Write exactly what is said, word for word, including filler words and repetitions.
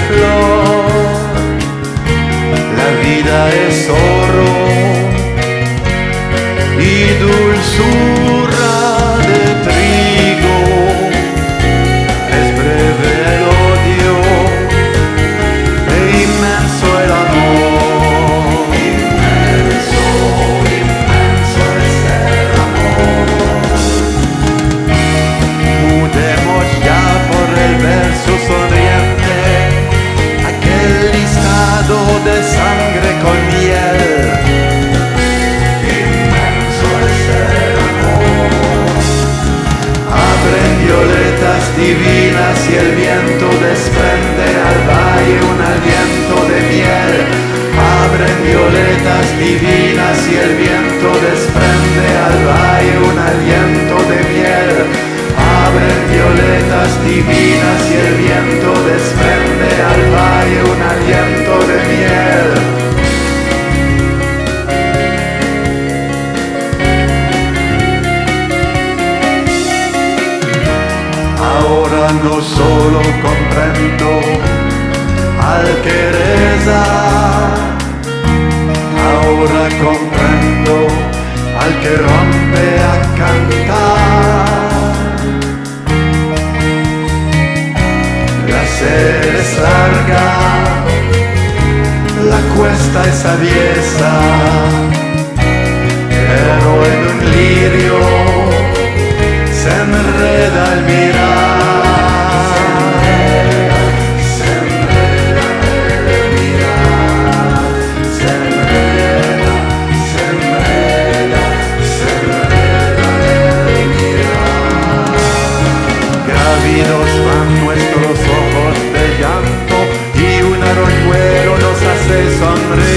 flor. La vida es oro y dulzura de trigo. Es breve el odio e inmenso el amor. Inmenso, inmenso es el amor. Mudemos ya por el verso sonriente aquel listado de sangre con miel. Inmenso es el amor. Abren violetas divinas y el viento desprende al valle un aliento de miel. Abren violetas divinas y el viento desprende al valle un aliento de miel. Abren violetas divinas y el viento desprende al valle un aliento de miel. Ahora no solo comprendo al que reza, ahora comprendo al que rompe a cantar. La sed es larga, la cuesta es aviesa, pero en un lirio se enreda el mirar. Se enreda el mirar, se enreda, se enreda, se enreda el mirar. Grávidos van nuestros ojos de llanto y un arroyuelo nos hace sonreír.